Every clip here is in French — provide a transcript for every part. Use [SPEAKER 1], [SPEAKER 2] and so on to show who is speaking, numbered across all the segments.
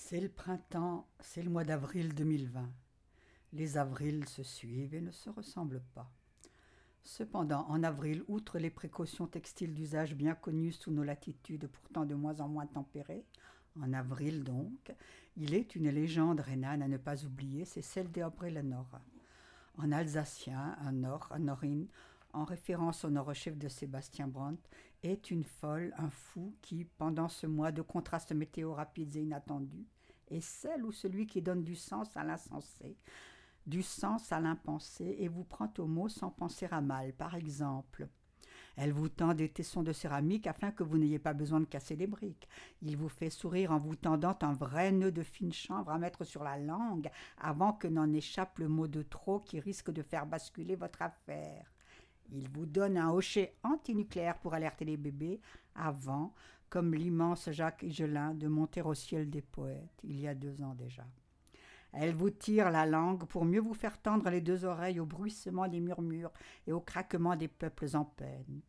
[SPEAKER 1] C'est le printemps, c'est le mois d'avril 2020. Les avrils se suivent et ne se ressemblent pas. Cependant, en avril, outre les précautions textiles d'usage bien connues sous nos latitudes, pourtant de moins en moins tempérées, en avril donc, il est une légende rhénane à ne pas oublier, c'est celle des Obrelenor. En alsacien, un Nor, un Norin, en référence au Nord-chef de Sébastien Brandt, est une folle, un fou qui, pendant ce mois de contrastes météo rapides et inattendus, est celle ou celui qui donne du sens à l'insensé, du sens à l'impensé et vous prend au mot sans penser à mal. Par exemple, elle vous tend des tessons de céramique afin que vous n'ayez pas besoin de casser les briques. Il vous fait sourire en vous tendant un vrai nœud de fine chanvre à mettre sur la langue avant que n'en échappe le mot de trop qui risque de faire basculer votre affaire. Il vous donne un hochet antinucléaire pour alerter les bébés avant, comme l'immense Jacques Higelin, de monter au ciel des poètes, il y a 2 ans déjà. Elle vous tire la langue pour mieux vous faire tendre les 2 oreilles au bruissement des murmures et au craquement des peuples en peine.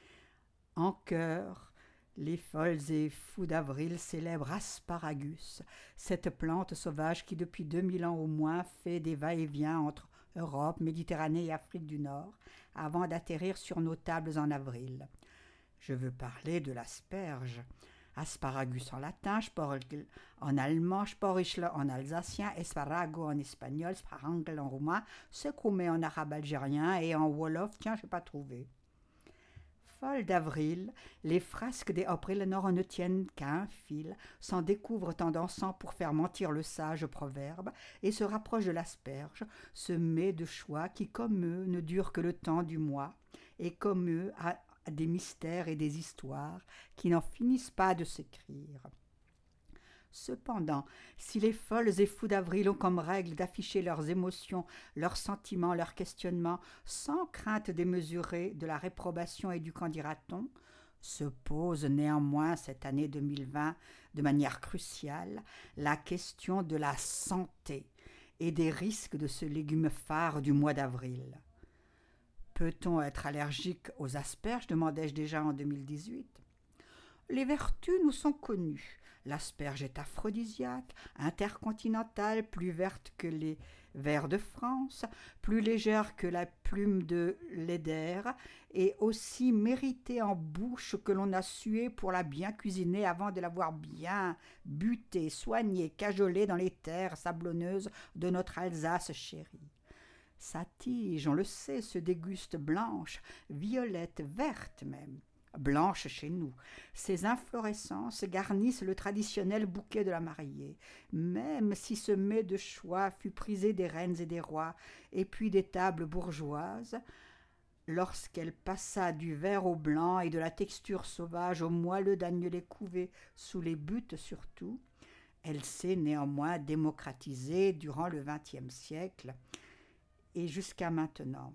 [SPEAKER 1] En chœur, les folles et fous d'avril célèbrent Asparagus, cette plante sauvage qui depuis 2000 ans au moins fait des va-et-vient entre Europe, Méditerranée et Afrique du Nord, avant d'atterrir sur nos tables en avril. Je veux parler de l'asperge. Asparagus en latin, Sporgl en allemand, Sporischle en alsacien, Esparago en espagnol, Sparangel en roumain, Sekoumé en arabe algérien et en wolof, tiens, je n'ai pas trouvé. Folle d'avril, les frasques des Obrelenor ne tiennent qu'à un fil, s'en découvrent en dansant pour faire mentir le sage proverbe, et se rapprochent de l'asperge, ce mets de choix qui, comme eux, ne dure que le temps du mois, et comme eux, a des mystères et des histoires qui n'en finissent pas de s'écrire. Cependant, si les folles et fous d'avril ont comme règle d'afficher leurs émotions, leurs sentiments, leurs questionnements, sans crainte démesurée de la réprobation et du qu'en dira-t-on, se pose néanmoins cette année 2020 de manière cruciale la question de la santé et des risques de ce légume phare du mois d'avril. Peut-on être allergique aux asperges, demandai-je déjà en 2018. Les vertus nous sont connues. L'asperge est aphrodisiaque, intercontinentale, plus verte que les vers de France, plus légère que la plume de l'eider, et aussi méritée en bouche que l'on a sué pour la bien cuisiner avant de l'avoir bien butée, soignée, cajolée dans les terres sablonneuses de notre Alsace chérie. Sa tige, on le sait, se déguste blanche, violette, verte même. Blanche chez nous. Ses inflorescences garnissent le traditionnel bouquet de la mariée, même si ce mets de choix fut prisé des reines et des rois, et puis des tables bourgeoises, lorsqu'elle passa du vert au blanc et de la texture sauvage au moelleux d'agnelet couvé sous les buttes surtout, elle s'est néanmoins démocratisée durant le XXe siècle et jusqu'à maintenant.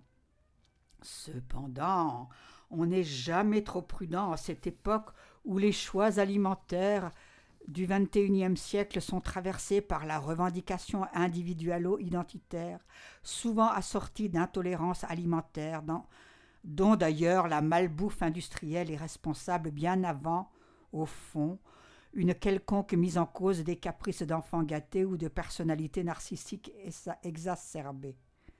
[SPEAKER 1] Cependant, on n'est jamais trop prudent à cette époque où les choix alimentaires du XXIe siècle sont traversés par la revendication individualo-identitaire, souvent assortie d'intolérance alimentaire, dont d'ailleurs la malbouffe industrielle est responsable bien avant, au fond, une quelconque mise en cause des caprices d'enfants gâtés ou de personnalités narcissiques exacerbées.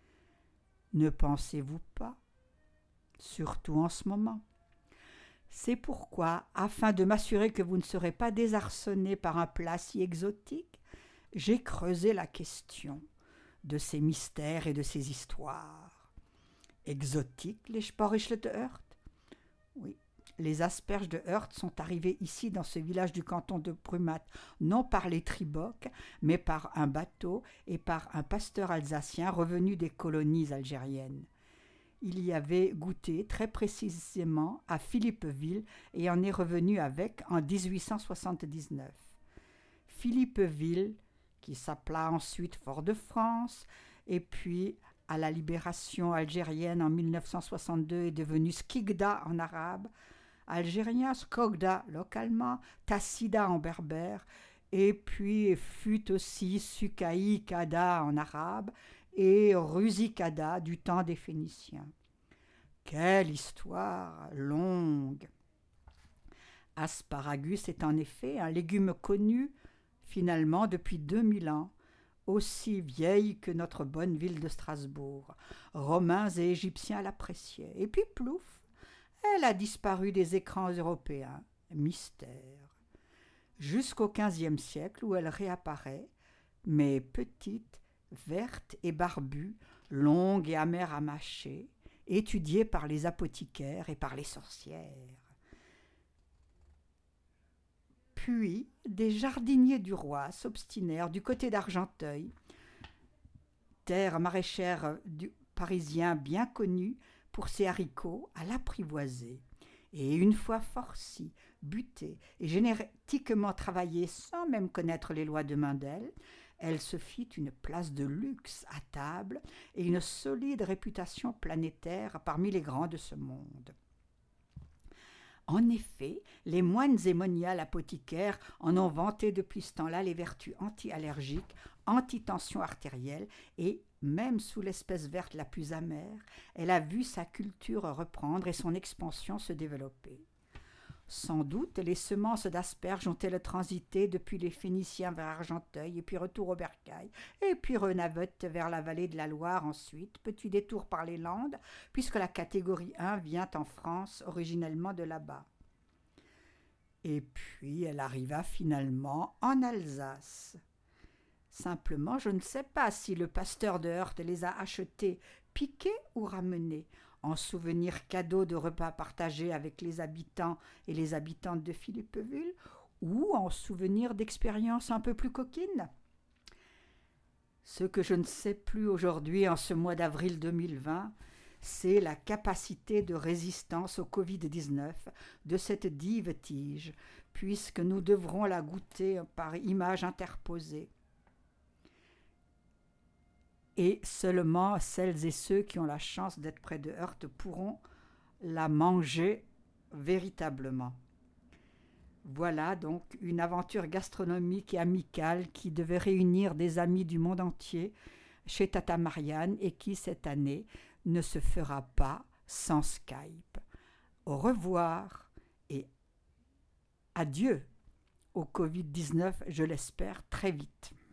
[SPEAKER 1] Ne pensez-vous pas? Surtout en ce moment. C'est pourquoi, afin de m'assurer que vous ne serez pas désarçonné par un plat si exotique, j'ai creusé la question de ces mystères et de ces histoires. Exotiques, les Sporischle de Heurt? Oui, les asperges de Heurt sont arrivées ici dans ce village du canton de Brumath, non par les tribocs, mais par un bateau et par un pasteur alsacien revenu des colonies algériennes. Il y avait goûté très précisément à Philippeville et en est revenu avec en 1879. Philippeville, qui s'appela ensuite Fort-de-France, et puis à la libération algérienne en 1962 est devenu Skikda en arabe, algérien, Skogda localement, Tassida en berbère, et puis fut aussi Sukaï Kada en arabe, et Rusicada du temps des Phéniciens. Quelle histoire longue! Asparagus est en effet un légume connu finalement depuis 2000 ans, aussi vieille que notre bonne ville de Strasbourg. Romains et Égyptiens l'appréciaient. Et puis plouf, elle a disparu des écrans européens. Mystère. Jusqu'au XVe siècle où elle réapparaît, mais petite, verte et barbue, longue et amère à mâcher, étudiée par les apothicaires et par les sorcières. Puis, des jardiniers du roi s'obstinèrent du côté d'Argenteuil, terre maraîchère du parisien bien connue pour ses haricots, à l'apprivoiser. Et une fois farcie, butée et génétiquement travaillée sans même connaître les lois de Mendel, elle se fit une place de luxe à table et une solide réputation planétaire parmi les grands de ce monde. En effet, les moines et moniales apothicaires en ont vanté depuis ce temps-là les vertus anti-allergiques, anti-tension artérielle et, même sous l'espèce verte la plus amère, elle a vu sa culture reprendre et son expansion se développer. Sans doute, les semences d'asperges ont-elles transité depuis les Phéniciens vers Argenteuil, et puis retour au Bercail, et puis renavette vers la vallée de la Loire ensuite, petit détour par les Landes, puisque la catégorie 1 vient en France originellement de là-bas. Et puis elle arriva finalement en Alsace. Simplement, je ne sais pas si le pasteur de Heurte les a achetés, piqués ou ramenés, en souvenir cadeau de repas partagés avec les habitants et les habitantes de Philippeville, ou en souvenir d'expériences un peu plus coquines. Ce que je ne sais plus aujourd'hui, en ce mois d'avril 2020, c'est la capacité de résistance au Covid-19 de cette dive tige, puisque nous devrons la goûter par image interposée. Et seulement celles et ceux qui ont la chance d'être près de Heurte pourront la manger véritablement. Voilà donc une aventure gastronomique et amicale qui devait réunir des amis du monde entier chez Tata Marianne et qui, cette année, ne se fera pas sans Skype. Au revoir et adieu au Covid-19, je l'espère, très vite.